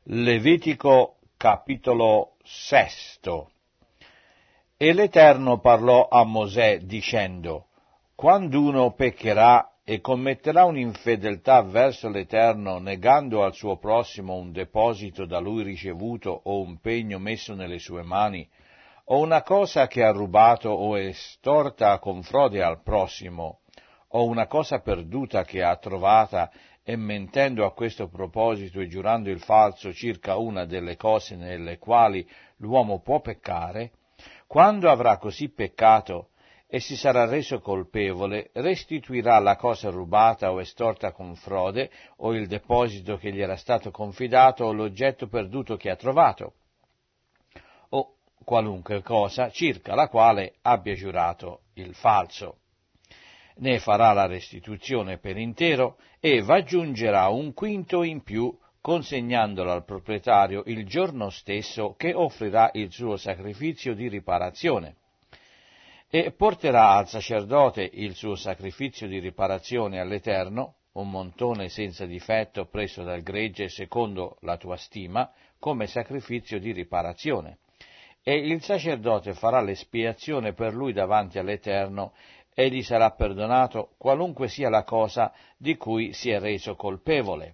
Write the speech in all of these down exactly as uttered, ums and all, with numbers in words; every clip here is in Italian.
Levitico capitolo sesto. E l'Eterno parlò a Mosè dicendo: quando uno peccherà e commetterà un'infedeltà verso l'Eterno, negando al suo prossimo un deposito da lui ricevuto o un pegno messo nelle sue mani, o una cosa che ha rubato o estorta con frode al prossimo, o una cosa perduta che ha trovata, e mentendo a questo proposito e giurando il falso circa una delle cose nelle quali l'uomo può peccare, quando avrà così peccato e si sarà reso colpevole, restituirà la cosa rubata o estorta con frode, o il deposito che gli era stato confidato, o l'oggetto perduto che ha trovato, o qualunque cosa circa la quale abbia giurato il falso. Ne farà la restituzione per intero e v'aggiungerà un quinto in più, consegnandolo al proprietario il giorno stesso che offrirà il suo sacrificio di riparazione. E porterà al sacerdote il suo sacrificio di riparazione all'Eterno, un montone senza difetto preso dal gregge secondo la tua stima, come sacrificio di riparazione. E il sacerdote farà l'espiazione per lui davanti all'Eterno, e gli sarà perdonato qualunque sia la cosa di cui si è reso colpevole.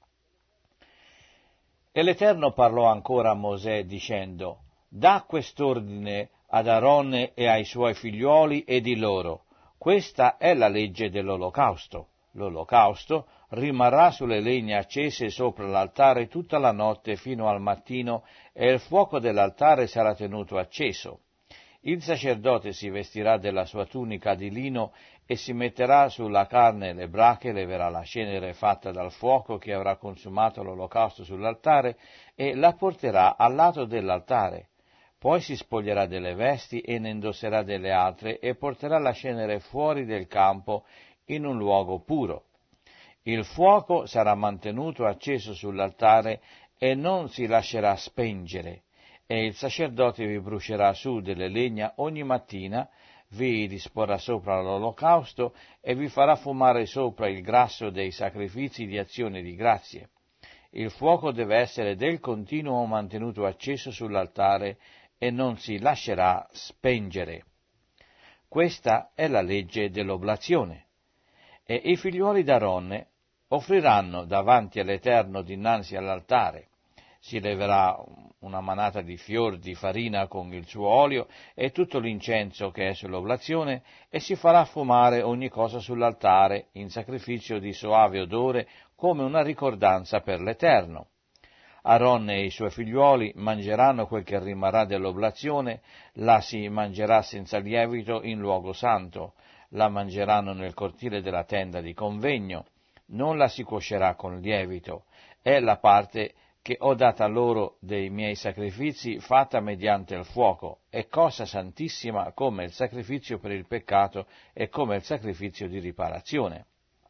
E l'Eterno parlò ancora a Mosè dicendo: dà quest'ordine ad Aaronne e ai suoi figliuoli e di loro: questa è la legge dell'olocausto. L'olocausto rimarrà sulle legna accese sopra l'altare tutta la notte fino al mattino, e il fuoco dell'altare sarà tenuto acceso. Il sacerdote si vestirà della sua tunica di lino e si metterà sulla carne le brache, leverà la cenere fatta dal fuoco che avrà consumato l'olocausto sull'altare e la porterà al lato dell'altare. Poi si spoglierà delle vesti e ne indosserà delle altre e porterà la cenere fuori del campo in un luogo puro. Il fuoco sarà mantenuto acceso sull'altare e non si lascerà spengere. E il sacerdote vi brucerà su delle legna ogni mattina, vi disporrà sopra l'olocausto e vi farà fumare sopra il grasso dei sacrifici di azione di grazie. Il fuoco deve essere del continuo mantenuto acceso sull'altare e non si lascerà spengere. Questa è la legge dell'oblazione. E i figliuoli d'Aaronne offriranno davanti all'Eterno dinanzi all'altare. Si leverà una manata di fior di farina con il suo olio e tutto l'incenso che è sull'oblazione, e si farà fumare ogni cosa sull'altare in sacrificio di soave odore, come una ricordanza per l'Eterno. Aaronne e i suoi figliuoli mangeranno quel che rimarrà dell'oblazione, la si mangerà senza lievito in luogo santo, la mangeranno nel cortile della tenda di convegno, non la si cuocerà con lievito, è la parte che ho data loro dei miei sacrifici fatta mediante il fuoco, è cosa santissima come il sacrificio per il peccato e come il sacrificio di riparazione.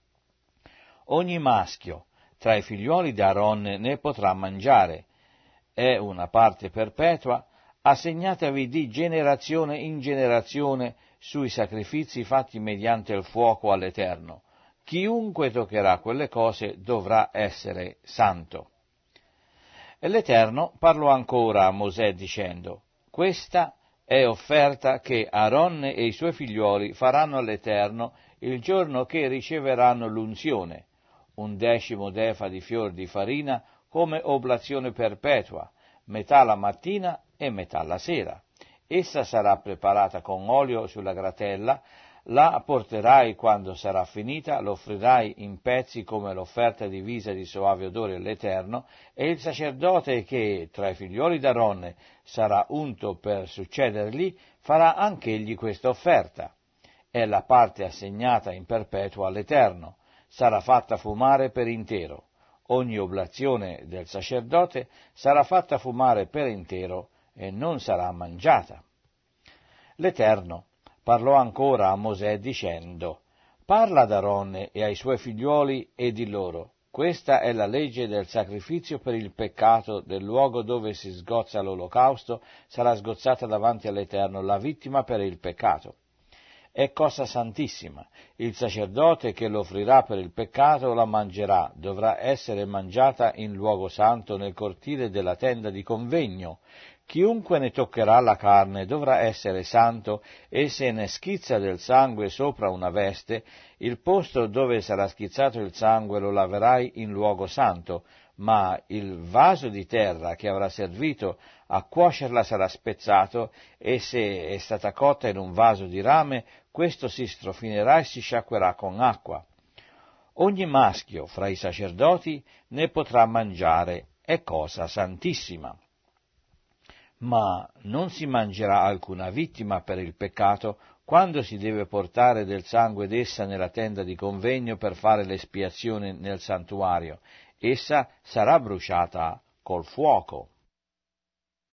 Ogni maschio tra i figliuoli di Aaronne ne potrà mangiare, è una parte perpetua, assegnatavi di generazione in generazione sui sacrifici fatti mediante il fuoco all'Eterno. Chiunque toccherà quelle cose dovrà essere santo. E l'Eterno parlò ancora a Mosè dicendo: questa è offerta che Aaronne e i suoi figliuoli faranno all'Eterno il giorno che riceveranno l'unzione, un decimo d'efa di fior di farina come oblazione perpetua, metà la mattina e metà la sera. Essa sarà preparata con olio sulla gratella, la porterai quando sarà finita, l'offrirai in pezzi come l'offerta divisa di soave odore all'Eterno, e il sacerdote che tra i figlioli d'Aaronne sarà unto per succedergli farà anch'egli questa offerta. È la parte assegnata in perpetuo all'Eterno, sarà fatta fumare per intero. Ogni oblazione del sacerdote sarà fatta fumare per intero e non sarà mangiata. L'Eterno parlò ancora a Mosè dicendo: parla ad Aaronne e ai suoi figliuoli e di loro: questa è la legge del sacrificio per il peccato, del luogo dove si sgozza l'olocausto, sarà sgozzata davanti all'Eterno la vittima per il peccato. è cosa santissima. Il sacerdote che lo offrirà per il peccato la mangerà, dovrà essere mangiata in luogo santo nel cortile della tenda di convegno. Chiunque ne toccherà la carne dovrà essere santo, e se ne schizza del sangue sopra una veste, il posto dove sarà schizzato il sangue lo laverai in luogo santo, ma il vaso di terra che avrà servito a cuocerla sarà spezzato, e se è stata cotta in un vaso di rame, questo si strofinerà e si sciacquerà con acqua. Ogni maschio fra i sacerdoti ne potrà mangiare, è cosa santissima. Ma non si mangerà alcuna vittima per il peccato quando si deve portare del sangue d'essa nella tenda di convegno per fare l'espiazione nel santuario. Essa sarà bruciata col fuoco.